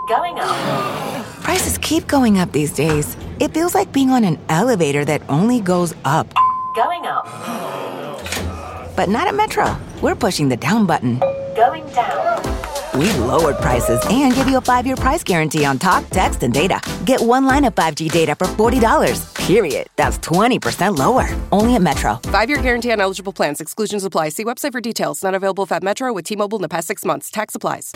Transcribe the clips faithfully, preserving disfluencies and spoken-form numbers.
Going up. Prices keep going up these days. It feels like being on an elevator that only goes up. Going up. But not at Metro. We're pushing the down button. Going down. We've lowered prices and give you a five-year price guarantee on talk, text, and data. Get one line of five G data for forty dollars. Period. That's twenty percent lower. Only at Metro. Five-year guarantee on eligible plans. Exclusions apply. See website for details. Not available at Metro with T-Mobile in the past six months. Tax applies.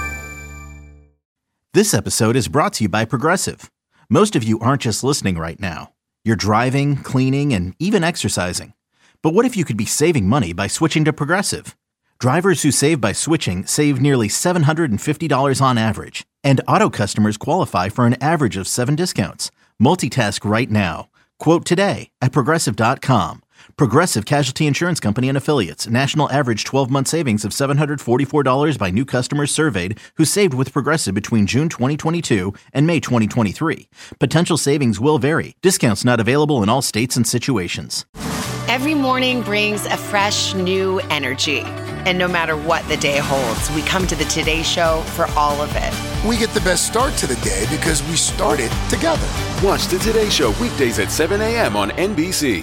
This episode is brought to you by Progressive. Most of you aren't just listening right now. You're driving, cleaning, and even exercising. But what if you could be saving money by switching to Progressive? Drivers who save by switching save nearly seven hundred fifty dollars on average. And auto customers qualify for an average of seven discounts. Multitask right now. Quote today at Progressive dot com. Progressive Casualty Insurance Company and Affiliates. National average twelve-month savings of seven hundred forty-four dollars by new customers surveyed who saved with Progressive between June twenty twenty-two and May twenty twenty-three. Potential savings will vary. Discounts not available in all states and situations. Every morning brings a fresh, new energy. And no matter what the day holds, we come to the Today Show for all of it. We get the best start to the day because we started together. Watch the Today Show weekdays at seven a.m. on N B C.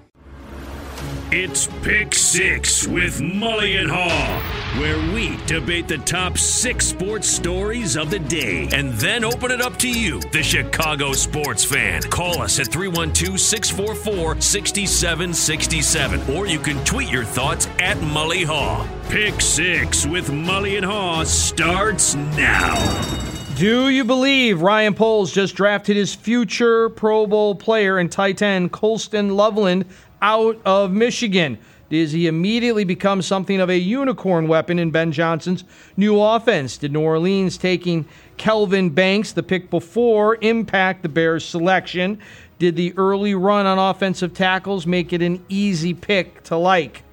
It's Pick Six with Mully and Haw, where we debate the top six sports stories of the day and then open it up to you, the Chicago sports fan. Call us at three one two, six four four, six seven six seven, or you can tweet your thoughts at Mully Haw. Pick Six with Mully and Haw starts now. Do you believe Ryan Poles just drafted his future Pro Bowl player and tight end Colston Loveland out of Michigan? Does he immediately become something of a unicorn weapon in Ben Johnson's new offense? Did New Orleans taking Kelvin Banks, the pick before, impact the Bears' selection? Did the early run on offensive tackles make it an easy pick to like?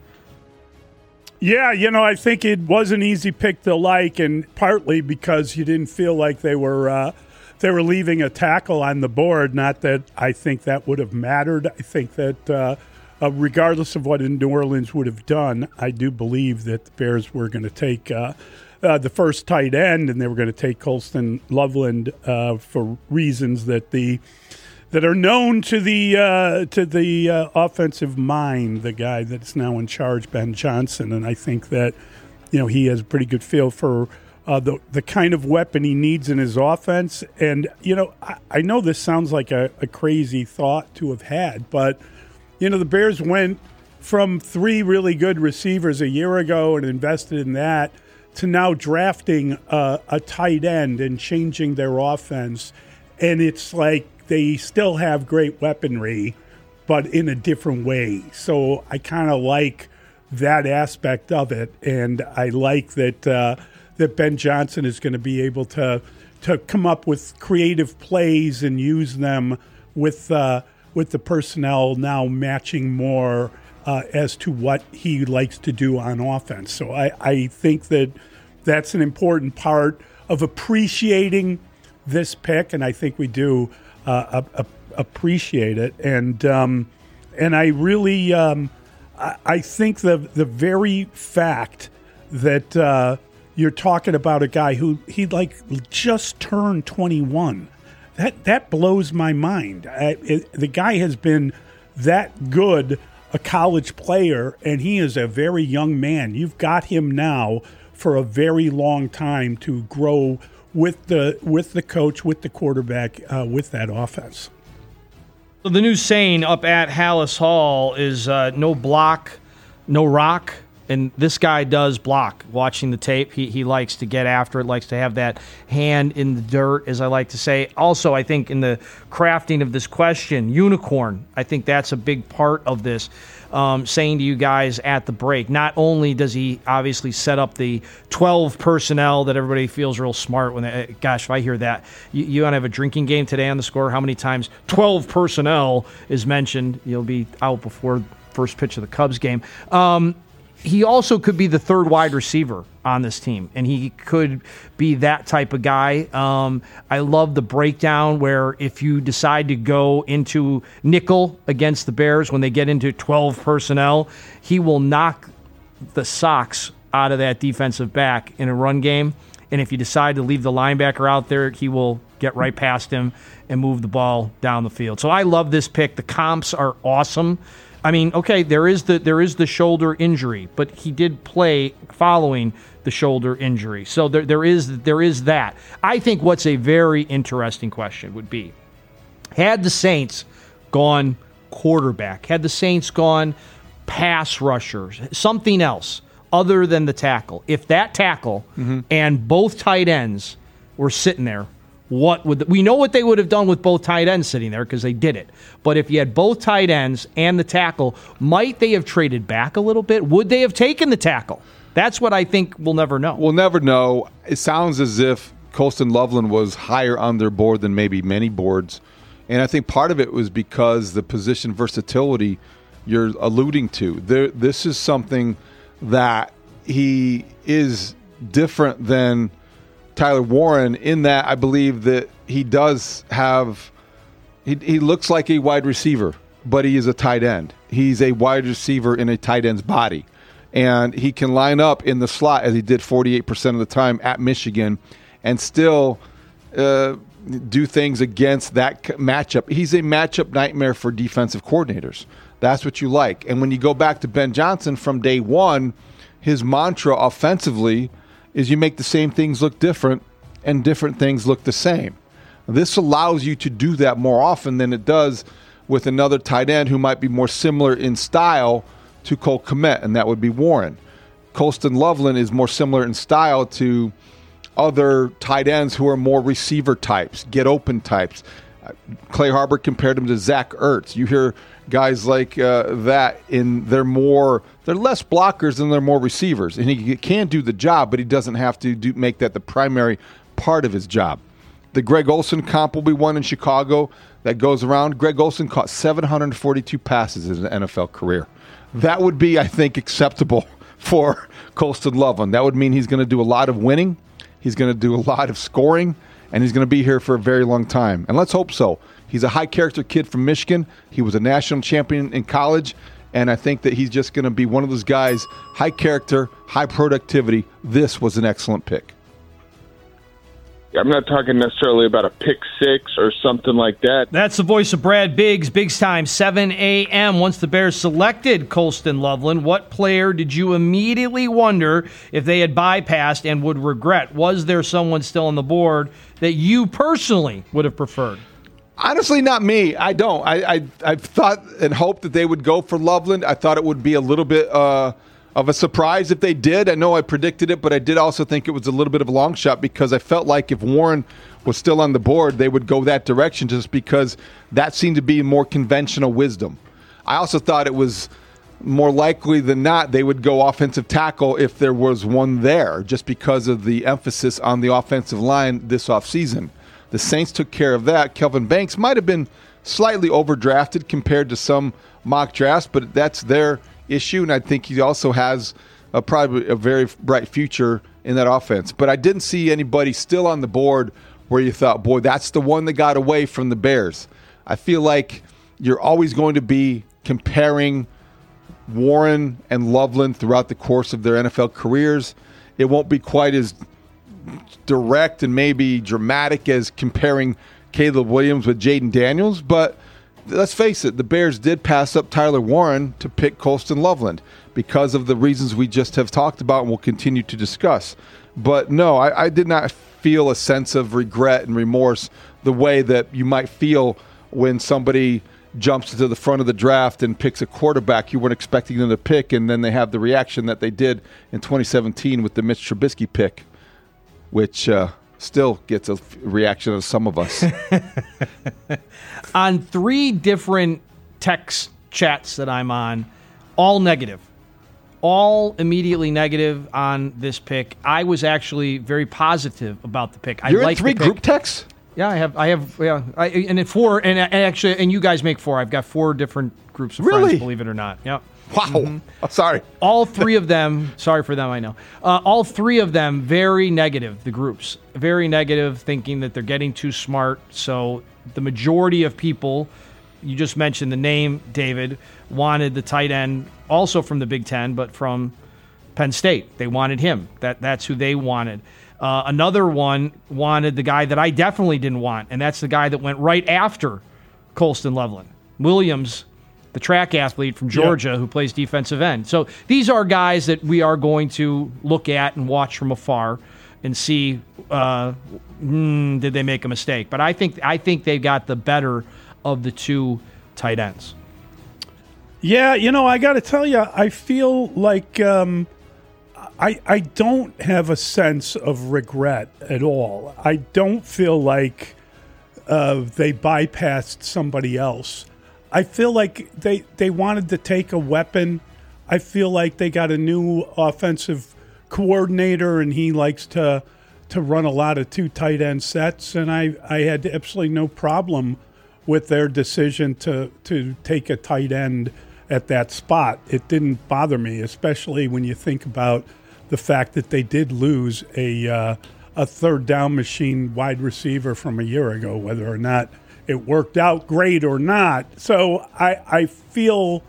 Yeah, you know, I think it was an easy pick to like, and partly because you didn't feel like they were uh, they were leaving a tackle on the board. Not that I think that would have mattered. I think that uh, uh, regardless of what New Orleans would have done, I do believe that the Bears were going to take uh, uh, the first tight end, and they were going to take Colston Loveland uh, for reasons that the that are known to the uh, to the uh, offensive mind, the guy that's now in charge, Ben Johnson. And I think that, you know, he has a pretty good feel for uh, the the kind of weapon he needs in his offense. And, you know, I, I know this sounds like a, a crazy thought to have had, but, you know, the Bears went from three really good receivers a year ago and invested in that to now drafting uh, a tight end and changing their offense. And it's like, they still have great weaponry, but in a different way. So I kind of like that aspect of it, and I like that uh, that Ben Johnson is going to be able to to come up with creative plays and use them with uh, with the personnel now matching more uh, as to what he likes to do on offense. So I, I think that that's an important part of appreciating this pick, and I think we do. Uh, uh, appreciate it, and um, and I really um, I, I think the the very fact that uh, you're talking about a guy who he like just turned twenty-one, that that blows my mind. I, it, the guy has been that good a college player, and he is a very young man. You've got him now for a very long time to grow with the with the coach, with the quarterback, uh, with that offense. So the new saying up at Hallis Hall is uh, no block, no rock. And this guy does block. Watching the tape, he he likes to get after it, likes to have that hand in the dirt, as I like to say. Also, I think in the crafting of this question, unicorn, I think that's a big part of this. Um, saying to you guys at the break, not only does he obviously set up the twelve personnel that everybody feels real smart when they, gosh, if I hear that, you, you want to have a drinking game today on the score, how many times twelve personnel is mentioned, you'll be out before first pitch of the Cubs game. Um, he also could be the third wide receiver on this team, and he could be that type of guy. Um, I love the breakdown where if you decide to go into nickel against the Bears when they get into twelve personnel, he will knock the socks out of that defensive back in a run game. And if you decide to leave the linebacker out there, he will get right past him and move the ball down the field. So I love this pick. The comps are awesome. I mean, okay, there is the there is the shoulder injury, but he did play following the shoulder injury. So there there is there is that. I think what's a very interesting question would be, had the Saints gone quarterback, had the Saints gone pass rushers, something else other than the tackle, if that tackle mm-hmm. and both tight ends were sitting there, what would the, we know what they would have done with both tight ends sitting there because they did it. But if you had both tight ends and the tackle, might they have traded back a little bit? Would they have taken the tackle? That's what I think we'll never know. We'll never know. It sounds as if Colston Loveland was higher on their board than maybe many boards. And I think part of it was because the position versatility you're alluding to. There, this is something that he is different than Tyler Warren in that I believe that he does have he, he looks like a wide receiver, but he is a tight end. He's a wide receiver in a tight end's body. And he can line up in the slot as he did forty-eight percent of the time at Michigan and still uh, do things against that matchup. He's a matchup nightmare for defensive coordinators. That's what you like. And when you go back to Ben Johnson from day one, his mantra offensively is you make the same things look different and different things look the same. This allows you to do that more often than it does with another tight end who might be more similar in style to Cole Kmet, and that would be Warren. Colston Loveland is more similar in style to other tight ends who are more receiver types, get open types. Clay Harbor compared him to Zach Ertz. You hear guys like uh, that in they're more they're less blockers and they're more receivers, and he can do the job, but he doesn't have to do, make that the primary part of his job. The Greg Olsen comp will be one in Chicago that goes around. Greg Olsen caught seven hundred forty-two passes in his N F L career. That would be, I think, acceptable for Colston Loveland. That would mean he's going to do a lot of winning, he's going to do a lot of scoring, and he's going to be here for a very long time. And let's hope so. He's a high-character kid from Michigan. He was a national champion in college, and I think that he's just going to be one of those guys, high character, high productivity. This was an excellent pick. I'm not talking necessarily about a pick six or something like that. That's the voice of Brad Biggs. Biggs time, seven a.m. Once the Bears selected Colston Loveland, what player did you immediately wonder if they had bypassed and would regret? Was there someone still on the board that you personally would have preferred? Honestly, not me. I don't. I I, I thought and hoped that they would go for Loveland. I thought it would be a little bit uh, of a surprise if they did. I know I predicted it, but I did also think it was a little bit of a long shot because I felt like if Warren was still on the board, they would go that direction just because that seemed to be more conventional wisdom. I also thought it was more likely than not they would go offensive tackle if there was one there just because of the emphasis on the offensive line this offseason. The Saints took care of that. Kelvin Banks might have been slightly overdrafted compared to some mock drafts, but that's their issue, and I think he also has a, probably a very bright future in that offense. But I didn't see anybody still on the board where you thought, boy, that's the one that got away from the Bears. I feel like you're always going to be comparing Warren and Loveland throughout the course of their N F L careers. It won't be quite as direct and maybe dramatic as comparing Caleb Williams with Jaden Daniels, but let's face it, the Bears did pass up Tyler Warren to pick Colston Loveland because of the reasons we just have talked about and will continue to discuss. But no, I, I did not feel a sense of regret and remorse the way that you might feel when somebody jumps to the front of the draft and picks a quarterback you weren't expecting them to pick, and then they have the reaction that they did in twenty seventeen with the Mitch Trubisky pick, which uh, still gets a reaction of some of us. On three different text chats that I'm on, all negative. All immediately negative on this pick. I was actually very positive about the pick. I You're like in three the pick. group texts? Yeah, I have. I have. Yeah, I, and in four, and, and actually, and you guys make four. I've got four different groups of really? friends. Believe it or not. Yep. Wow. Mm-hmm. Oh, sorry. All three of them. Sorry for them. I know. Uh, all three of them very negative. The groups very negative, thinking that they're getting too smart. So the majority of people, you just mentioned the name David, wanted the tight end, also from the Big Ten, but from Penn State. They wanted him. That that's who they wanted. Uh, another one wanted the guy that I definitely didn't want, and that's the guy that went right after Colston Loveland, Williams, the track athlete from Georgia, yep. who plays defensive end. So these are guys that we are going to look at and watch from afar and see uh, mm, did they make a mistake. But I think I think they got the better of the two tight ends. Yeah, you know, I got to tell you, I feel like um, I I don't have a sense of regret at all. I don't feel like uh, they bypassed somebody else. I feel like they, they wanted to take a weapon. I feel like they got a new offensive coordinator, and he likes to to run a lot of two tight end sets. And I, I had absolutely no problem with their decision to, to take a tight end at that spot. It didn't bother me, especially when you think about the fact that they did lose a uh, a third down machine wide receiver from a year ago, whether or not it worked out great or not. So I, I feel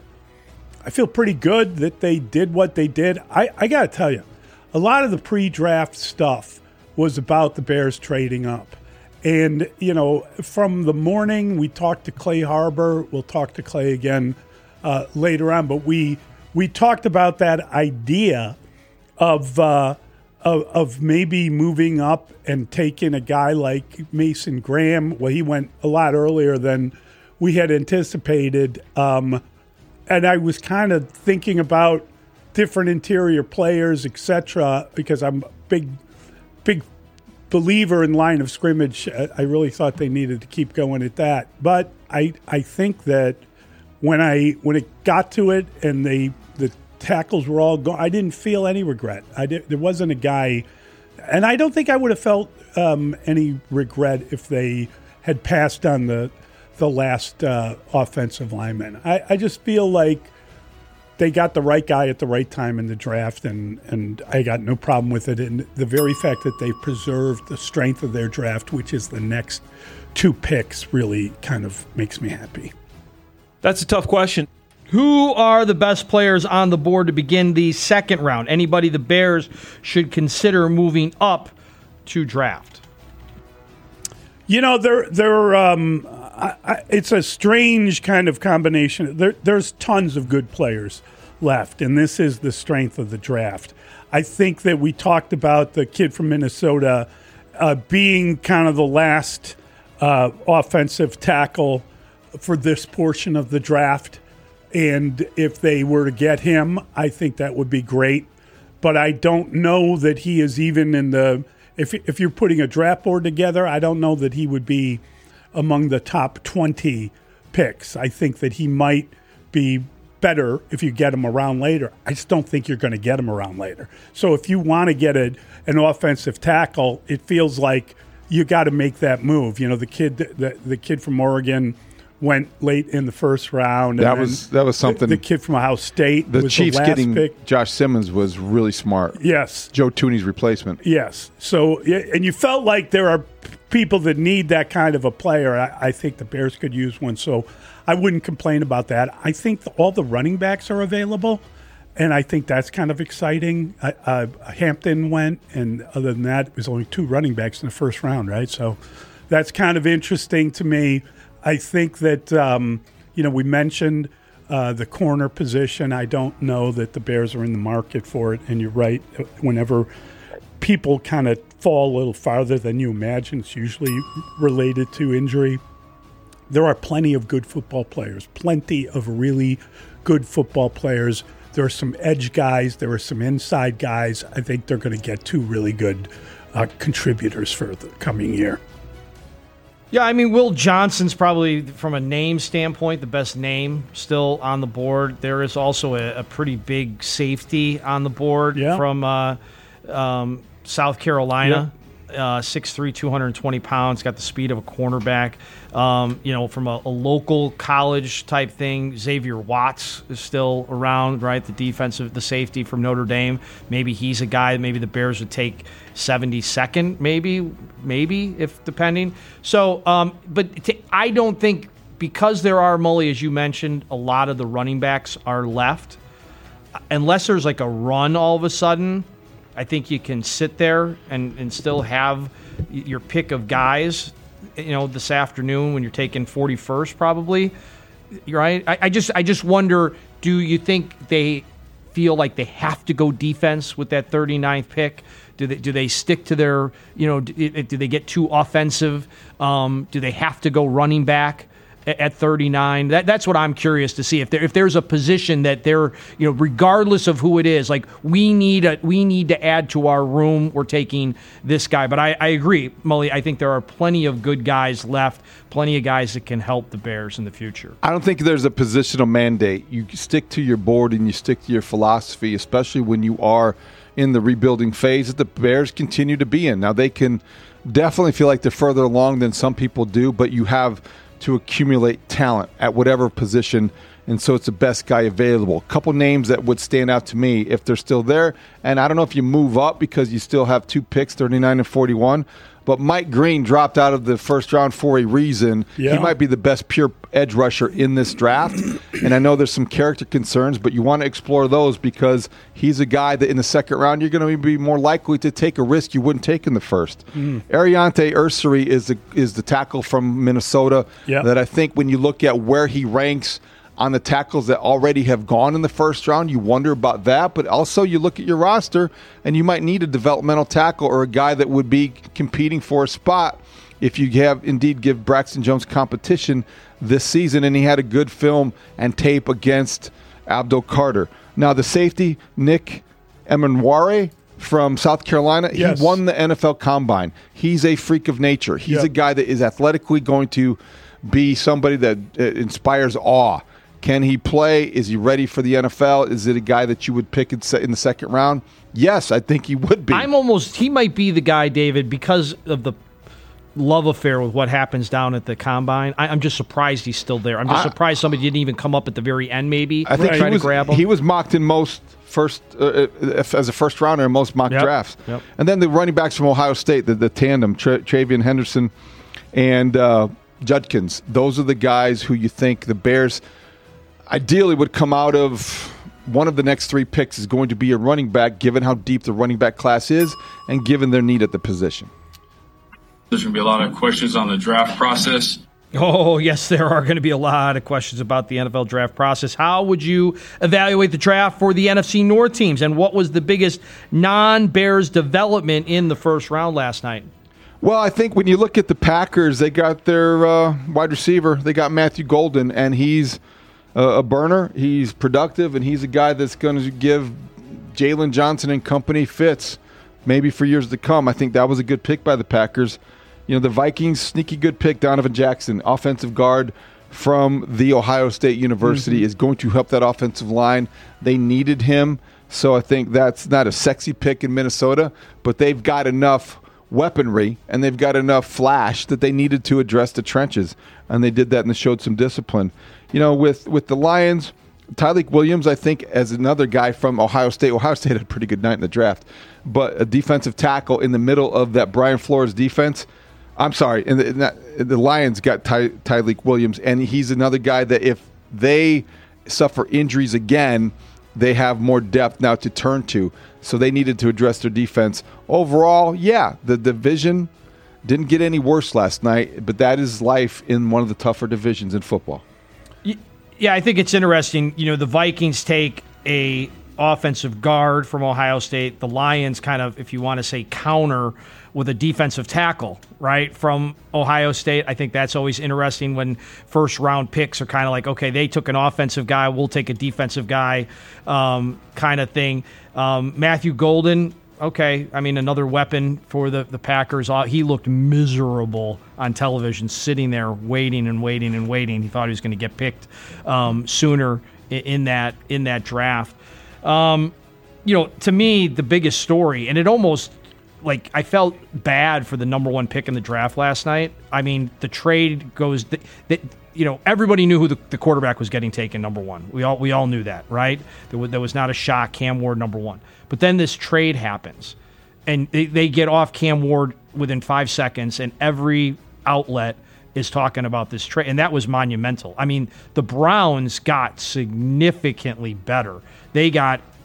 I feel pretty good that they did what they did. I, I got to tell you, a lot of the pre-draft stuff was about the Bears trading up. And, you know, from the morning, we talked to Clay Harbor. We'll talk to Clay again uh, later on. But we we talked about that idea of, uh, of of maybe moving up and taking a guy like Mason Graham. Well, he went a lot earlier than we had anticipated. Um, and I was kind of thinking about different interior players, et cetera, because I'm a big, big believer in line of scrimmage. I really thought they needed to keep going at that. But I I think that when I when it got to it and they the tackles were all gone, I didn't feel any regret. I did, there wasn't a guy, and I don't think I would have felt um, any regret if they had passed on the the last uh, offensive lineman. I, I just feel like they got the right guy at the right time in the draft, and, and I got no problem with it. And the very fact that they preserved the strength of their draft, which is the next two picks, really kind of makes me happy. That's a tough question. Who are the best players on the board to begin the second round? Anybody the Bears should consider moving up to draft? You know, they're, they're, um, I, I, it's a strange kind of combination. There, there's tons of good players left, and this is the strength of the draft. I think that we talked about the kid from Minnesota uh, being kind of the last uh, offensive tackle for this portion of the draft. And if they were to get him, I think that would be great. But I don't know that he is even in the if if you're putting a draft board together, I don't know that he would be among the top twenty picks. I think that he might be better if you get him around later. I just don't think you're going to get him around later. So if you want to get a, an offensive tackle, it feels like you got to make that move. You know, the kid the, the kid from Oregon went late in the first round. That was that was something. The, the kid from Ohio State. The was Chiefs the last getting pick. Josh Simmons was really smart. Yes, Joe Tooney's replacement. Yes. So and you felt like there are people that need that kind of a player. I, I think the Bears could use one. So I wouldn't complain about that. I think the, all the running backs are available, and I think that's kind of exciting. Uh, uh, Hampton went, and other than that, it was only two running backs in the first round, right? So that's kind of interesting to me. I think that, um, you know, we mentioned uh, the corner position. I don't know that the Bears are in the market for it. And you're right. Whenever people kind of fall a little farther than you imagine, it's usually related to injury. There are plenty of good football players, plenty of really good football players. There are some edge guys. There are some inside guys. I think they're going to get two really good uh, contributors for the coming year. Yeah, I mean, Will Johnson's probably, from a name standpoint, the best name still on the board. There is also a, a pretty big safety on the board yeah. from uh, um, South Carolina. Yeah. Uh, six three, two hundred twenty pounds, got the speed of a cornerback. Um, you know, from a, a local college type thing, Xavier Watts is still around, right? The defensive, the safety from Notre Dame. Maybe he's a guy that maybe the Bears would take seventy-second, maybe, maybe, if depending. So, um, but t- I don't think, because there are, Mully, as you mentioned, a lot of the running backs are left, unless there's like a run all of a sudden, I think you can sit there and, and still have your pick of guys, you know, this afternoon when you're taking forty-first probably. Right? I, I just I just wonder, do you think they feel like they have to go defense with that thirty-ninth pick? Do they do they stick to their, you know, do, do they get too offensive? Um, do they have to go running back at, at thirty-nine? That that's what I'm curious to see. If there if there's a position that they're, you know, regardless of who it is, like we need a we need to add to our room, we're taking this guy. But I, I agree, Mully, I think there are plenty of good guys left, plenty of guys that can help the Bears in the future. I don't think there's a positional mandate. You stick to your board and you stick to your philosophy, especially when you are in the rebuilding phase that the Bears continue to be in. Now, they can definitely feel like they're further along than some people do, but you have to accumulate talent at whatever position, and so it's the best guy available. A couple names that would stand out to me if they're still there, and I don't know if you move up because you still have two picks, thirty-nine and forty-one, but Mike Green dropped out of the first round for a reason. Yeah. He might be the best pure edge rusher in this draft, and I know there's some character concerns, but you want to explore those because he's a guy that in the second round you're going to be more likely to take a risk you wouldn't take in the first. Mm. Ariante Ursary is the, is the tackle from Minnesota yeah. that I think when you look at where he ranks on the tackles that already have gone in the first round, you wonder about that. But also you look at your roster, and you might need a developmental tackle or a guy that would be competing for a spot if you have indeed give Braxton Jones competition this season. And he had a good film and tape against Abdul Carter. Now the safety, Nick Emenware from South Carolina, yes. he won the N F L Combine. He's a freak of nature. He's yep. a guy that is athletically going to be somebody that uh, inspires awe. Can he play? Is he ready for the N F L? Is it a guy that you would pick in the second round? Yes, I think he would be. I'm almost, he might be the guy, David, because of the love affair with what happens down at the Combine. I, I'm just surprised he's still there. I'm just I, surprised somebody didn't even come up at the very end, maybe, I think try he to was, grab him. He was mocked in most first, uh, as a first rounder in most mock yep. drafts. Yep. And then the running backs from Ohio State, the, the tandem, Tra- Travian Henderson and uh, Judkins. Those are the guys who you think the Bears ideally would come out of. One of the next three picks is going to be a running back, given how deep the running back class is and given their need at the position. There's going to be a lot of questions on the draft process. Oh, yes, there are going to be a lot of questions about the N F L draft process. How would you evaluate the draft for the N F C North teams, and what was the biggest non-Bears development in the first round last night? Well, I think when you look at the Packers, they got their uh, wide receiver. They got Matthew Golden, and he's a burner. He's productive, and he's a guy that's going to give Jalen Johnson and company fits maybe for years to come. I think that was a good pick by the Packers. You know, the Vikings, sneaky good pick, Donovan Jackson, offensive guard from the Ohio State University, mm-hmm. is going to help that offensive line. They needed him, so I think that's not a sexy pick in Minnesota, but they've got enough weaponry and they've got enough flash that they needed to address the trenches, and they did that and they showed some discipline. You know, with, with the Lions, Tyleik Williams, I think, as another guy from Ohio State. Ohio State had a pretty good night in the draft, but a defensive tackle in the middle of that Brian Flores defense. I'm sorry, and the, in that, the Lions got Ty, Tyleik Williams, and he's another guy that if they suffer injuries again, they have more depth now to turn to. So they needed to address their defense. Overall, yeah, the division didn't get any worse last night, but that is life in one of the tougher divisions in football. Yeah, I think it's interesting. You know, the Vikings take a offensive guard from Ohio State. The Lions kind of, if you want to say, counter with a defensive tackle, right, from Ohio State. I think that's always interesting when first-round picks are kind of like, okay, they took an offensive guy, we'll take a defensive guy um, kind of thing. Um, Matthew Golden, okay, I mean, another weapon for the, the Packers. He looked miserable on television, sitting there waiting and waiting and waiting. He thought he was going to get picked um, sooner in, in that in that draft. Um, you know, to me, the biggest story, and it almost, like, I felt bad for the number one pick in the draft last night. I mean, the trade goes, that, that you know, everybody knew who the, the quarterback was getting taken number one. We all we all knew that, right? There was, there was not a shock. Cam Ward number one. But then this trade happens, and they, they get off Cam Ward within five seconds, and every outlet is talking about this trade, and that was monumental. I mean, the Browns got significantly better. They got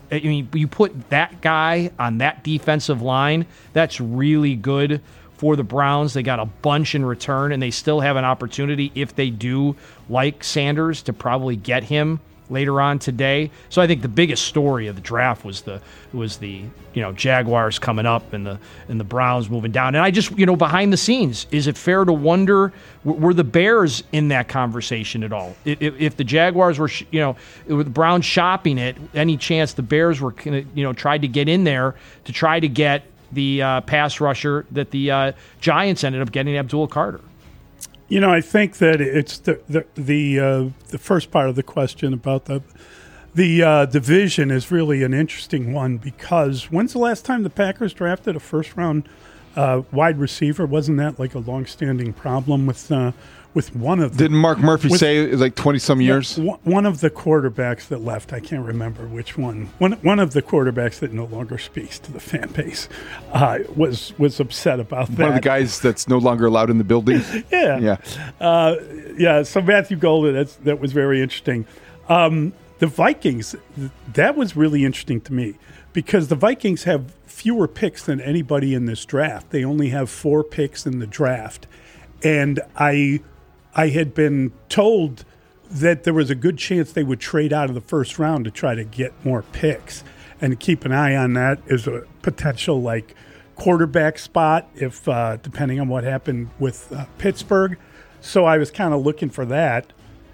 I mean, you put that guy on that defensive line, that's really good for the Browns. They got a bunch in return, and they still have an opportunity, if they do like Sanders, to probably get him later on today. So I think the biggest story of the draft was the was the you know Jaguars coming up and the and the Browns moving down. And I just you know behind the scenes, is it fair to wonder, were the Bears in that conversation at all? If, if the Jaguars were you know with the Browns shopping it, any chance the Bears were you know tried to get in there to try to get the uh, pass rusher that the uh, Giants ended up getting, Abdul Carter? You know, I think that it's the the the, uh, the first part of the question about the the uh, division is really an interesting one, because when's the last time the Packers drafted a first round uh, wide receiver? Wasn't that like a long-standing problem with uh, with one of the, Didn't Mark Murphy with, say it was like twenty-some years? Yeah, one of the quarterbacks that left, I can't remember which one, one, one of the quarterbacks that no longer speaks to the fan base uh, was was upset about that. One of the guys that's no longer allowed in the building? yeah. Yeah. Uh, yeah, so Matthew Golden, that's, that was very interesting. Um, the Vikings, that was really interesting to me, because the Vikings have fewer picks than anybody in this draft. They only have four picks in the draft. And I... I had been told that there was a good chance they would trade out of the first round to try to get more picks, and to keep an eye on that as a potential like quarterback spot, if uh, depending on what happened with uh, Pittsburgh. So I was kind of looking for that.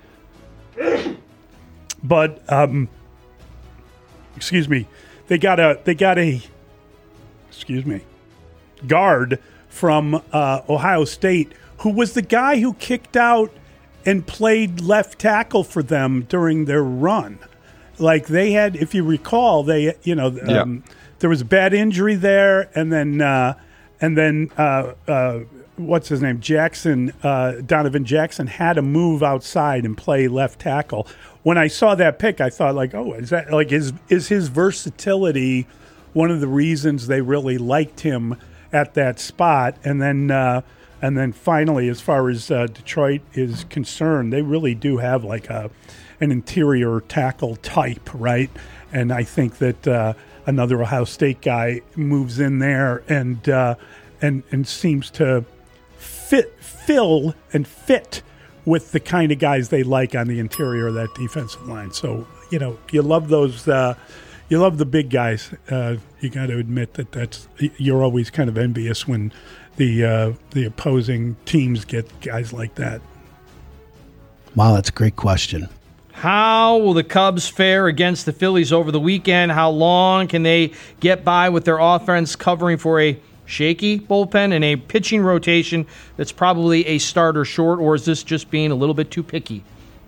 But um, excuse me, they got a they got a excuse me guard from uh, Ohio State, who was the guy who kicked out and played left tackle for them during their run. Like they had, if you recall, they you know yeah. um, there was a bad injury there, and then uh, and then uh, uh, what's his name, Jackson, uh, Donovan Jackson had to move outside and play left tackle. When I saw that pick, I thought like, oh, is that like is is his versatility one of the reasons they really liked him at that spot? And then. Uh, And then finally, as far as uh, Detroit is concerned, they really do have like a an interior tackle type, right? And I think that uh, another Ohio State guy moves in there and uh, and and seems to fit, fill, and fit with the kind of guys they like on the interior of that defensive line. So you know, you love those. Uh, you love the big guys. Uh, you got to admit that that's you're always kind of envious when the uh, the opposing teams get guys like that. Wow, that's a great question. How will the Cubs fare against the Phillies over the weekend? How long can they get by with their offense covering for a shaky bullpen and a pitching rotation that's probably a starter short, or is this just being a little bit too picky?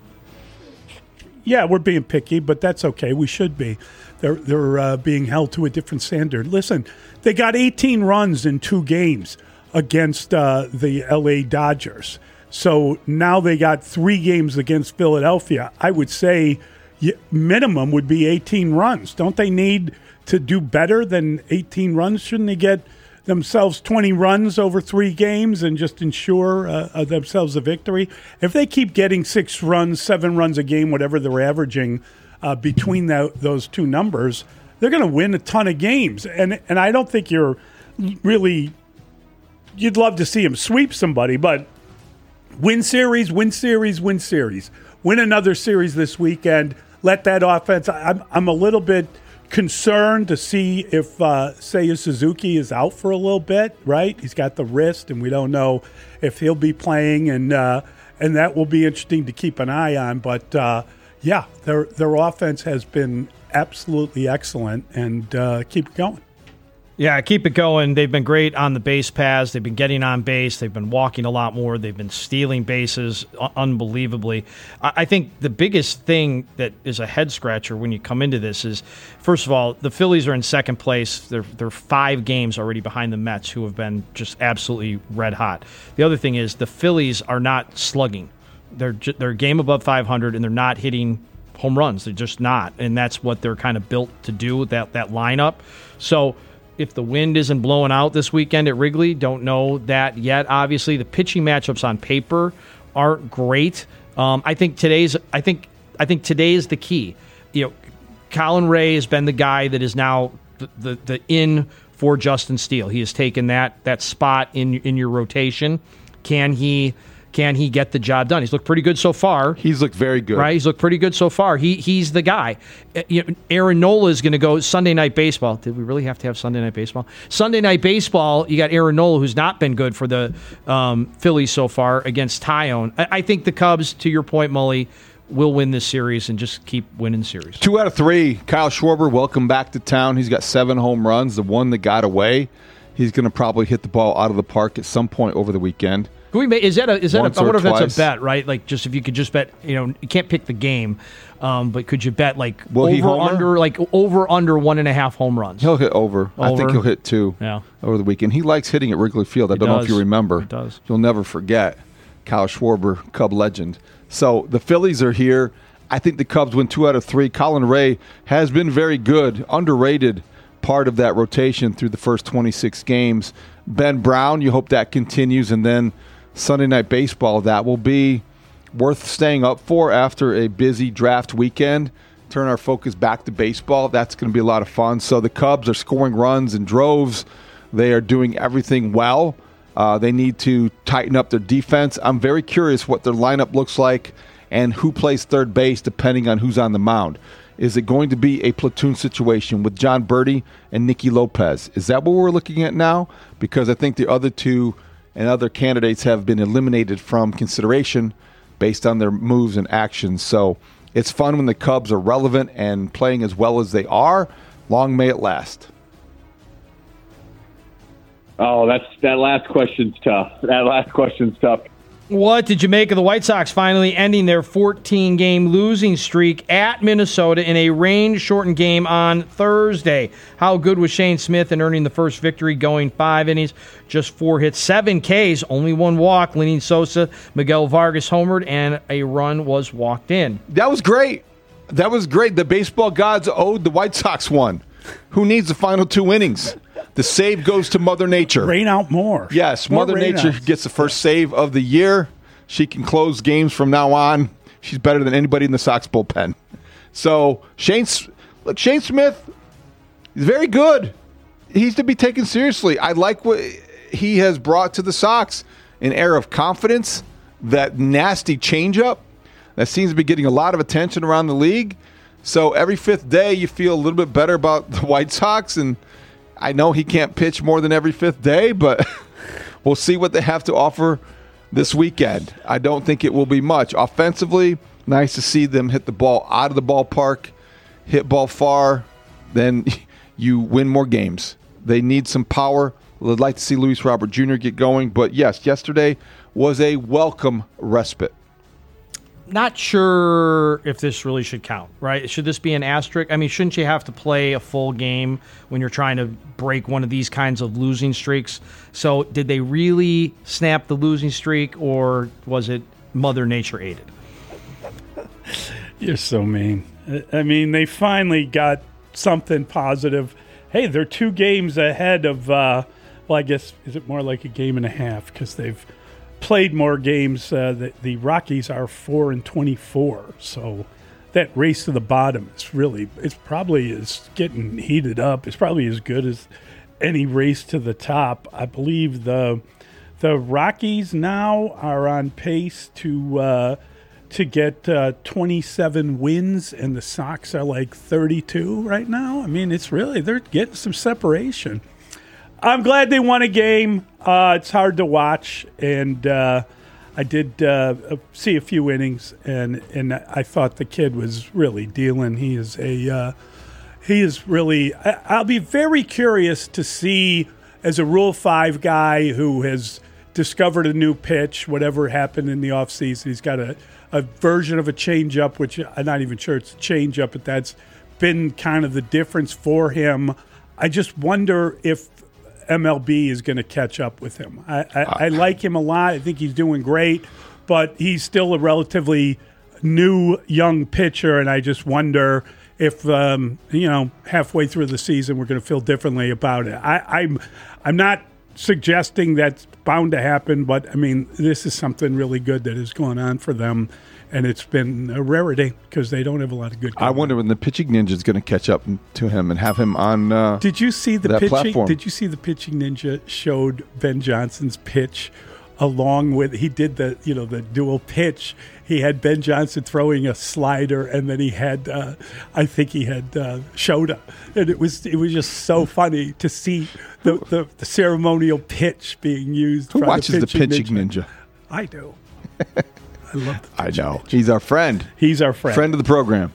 Yeah, we're being picky, but that's okay. We should be. They're they're uh, being held to a different standard. Listen, they got eighteen runs in two games against uh, the L A Dodgers. So now they got three games against Philadelphia. I would say minimum would be eighteen runs. Don't they need to do better than eighteen runs? Shouldn't they get themselves twenty runs over three games and just ensure uh, themselves a victory? If they keep getting six runs, seven runs a game, whatever they're averaging uh, between the, those two numbers, they're going to win a ton of games. And and I don't think you're really – you'd love to see them sweep somebody, but win series, win series, win series. Win another series this weekend. Let that offense – I'm I'm a little bit – concerned to see if uh, Seiya Suzuki is out for a little bit, right? He's got the wrist, and we don't know if he'll be playing, and uh, and that will be interesting to keep an eye on. But uh, yeah, their their offense has been absolutely excellent, and uh, keep it going. Yeah, keep it going. They've been great on the base paths. They've been getting on base. They've been walking a lot more. They've been stealing bases unbelievably. I think the biggest thing that is a head-scratcher when you come into this is, first of all, the Phillies are in second place. They're, they're five games already behind the Mets, who have been just absolutely red hot. The other thing is the Phillies are not slugging. They're, they're a game above five hundred, and they're not hitting home runs. They're just not, and that's what they're kind of built to do with that, that lineup. So if the wind isn't blowing out this weekend at Wrigley, don't know that yet. Obviously, the pitching matchups on paper aren't great. Um, I think today's. I think. I think today is the key. You know, Colin Ray has been the guy that is now the, the, the in for Justin Steele. He has taken that that spot in in your rotation. Can he can he get the job done? He's looked pretty good so far. He's looked very good. Right? He's looked pretty good so far. He he's the guy. Uh, you know, Aaron Nola is going to go Sunday Night Baseball. Did we really have to have Sunday Night Baseball? Sunday Night Baseball, you got Aaron Nola, who's not been good for the um, Phillies so far, against Tyone. I, I think the Cubs, to your point, Mully, will win this series and just keep winning series. Two out of three. Kyle Schwarber, welcome back to town. He's got seven home runs. The one that got away, he's going to probably hit the ball out of the park at some point over the weekend. Can we make, is that a, is that Once a, I wonder or if that's twice. a bet, right? Like, just if you could just bet, you know, you can't pick the game, um, but could you bet, like, Will he over, homer? under, like, over, under one and a half home runs? He'll hit over. I think Over? he'll hit two Yeah. over the weekend. He likes hitting at Wrigley Field. I He don't know does. if you remember. He does. You'll never forget Kyle Schwarber, Cub legend. So the Phillies are here. I think the Cubs win two out of three. Colin Ray has been very good, underrated part of that rotation through the first twenty-six games. Ben Brown, you hope that continues, and then Sunday Night Baseball, that will be worth staying up for after a busy draft weekend. Turn our focus back to baseball. That's going to be a lot of fun. So the Cubs are scoring runs in droves. They are doing everything well. Uh, they need to tighten up their defense. I'm very curious what their lineup looks like and who plays third base depending on who's on the mound. Is it going to be a platoon situation with John Birdie and Nicky Lopez? Is that what we're looking at now? Because I think the other two and other candidates have been eliminated from consideration based on their moves and actions. So it's fun when the Cubs are relevant and playing as well as they are. Long may it last. Oh, that's that last question's tough. That last question's tough. What did you make of the White Sox finally ending their fourteen-game losing streak at Minnesota in a rain-shortened game on Thursday? How good was Shane Smith in earning the first victory, going five innings, just four hits, seven Ks, only one walk? Lenny Sosa, Miguel Vargas homered, and a run was walked in. That was great. That was great. The baseball gods owed the White Sox one. Who needs the final two innings? The save goes to Mother Nature. Rain out more. Yes, More Mother rain Nature outs. gets the first save of the year. She can close games from now on. She's better than anybody in the Sox bullpen. So Shane, look, Shane Smith is very good. He's to be taken seriously. I like what he has brought to the Sox, an air of confidence, that nasty changeup that seems to be getting a lot of attention around the league. So every fifth day you feel a little bit better about the White Sox, and I know he can't pitch more than every fifth day, but we'll see what they have to offer this weekend. I don't think it will be much. Offensively, nice to see them hit the ball out of the ballpark, hit ball far, then you win more games. They need some power. I'd like to see Luis Robert Junior get going, but yes, yesterday was a welcome respite. Not sure if this really should count, right? Should this be an asterisk? I mean, shouldn't you have to play a full game when you're trying to break one of these kinds of losing streaks? So did they really snap the losing streak, or was it Mother Nature aided? You're so mean. I mean, they finally got something positive. Hey, they're two games ahead of, uh, well, I guess, is it more like a game and a half? Because they've played more games. Uh, the, the Rockies are four and twenty-four, so that race to the bottom is really, it's probably is getting heated up. It's probably as good as any race to the top. I believe the the Rockies now are on pace to uh, to get uh, twenty-seven wins, and the Sox are like thirty-two right now. I mean, it's really, they're getting some separation. I'm glad they won a game. Uh, it's hard to watch, and uh, I did uh, see a few innings, and, and I thought the kid was really dealing. He is a uh, he is really. I, I'll be very curious to see, as a Rule Five guy who has discovered a new pitch, whatever happened in the offseason. He's got a, a version of a changeup, which I'm not even sure it's a changeup, but that's been kind of the difference for him. I just wonder if M L B is going to catch up with him. I, I, I like him a lot. I think he's doing great, but he's still a relatively new young pitcher, and I just wonder if um, you know halfway through the season we're going to feel differently about it. I, I'm I'm not suggesting that's bound to happen, but I mean, this is something really good that has gone on for them, and it's been a rarity because they don't have a lot of good. I wonder when the pitching ninja is going to catch up to him and have him on. Uh, did you see the that pitching? platform. Did you see the pitching ninja showed Ben Johnson's pitch along with he did the you know the dual pitch. He had Ben Johnson throwing a slider, and then he had, uh, I think he had uh, Shota, and it was it was just so funny to see the, the, the ceremonial pitch being used. Who by watches the pitching, the pitching ninja? ninja? I do. I love the I know. He's our friend. He's our friend. Friend of the program.